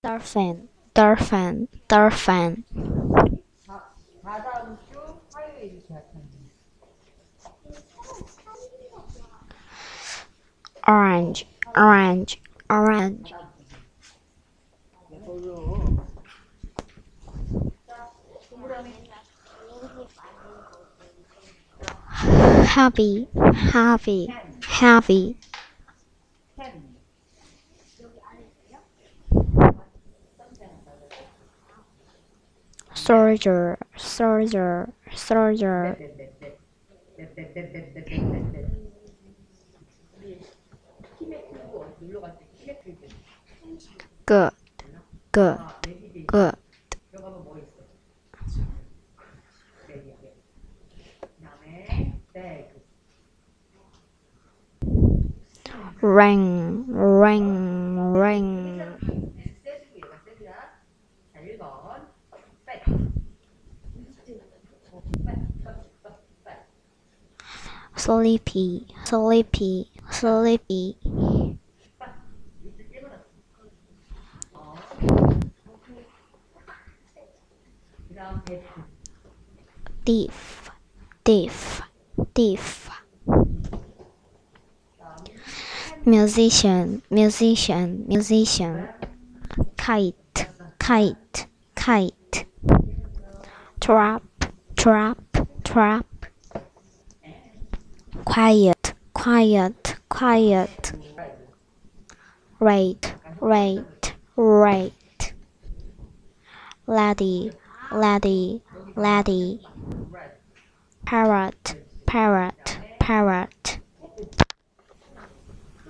dolphin, dolphin, dolphin. 다다음 주 화요일 계약합니다. Orange, orange, orange. Heavy, heavy, heavy. 캔, Soldier, soldier, soldier. 키맥 들고 어디 놀러 갈 때 키맥 들고 Good, good, 내비게이션 good. 들어가면 뭐 있어? 내비 그다음에 백 Ring, ring, ring. 세주고 얘가 세주야. 자 1번 백 Sleepy, sleepy, sleepy. 그다음 데프 Thief, thief, thief. Musician, musician, musician. Kite, kite, kite. Trap, trap, trap. Quiet, quiet, quiet. Rate, rate, rate. Lady, lady, lady. Parrot, parrot, parrot.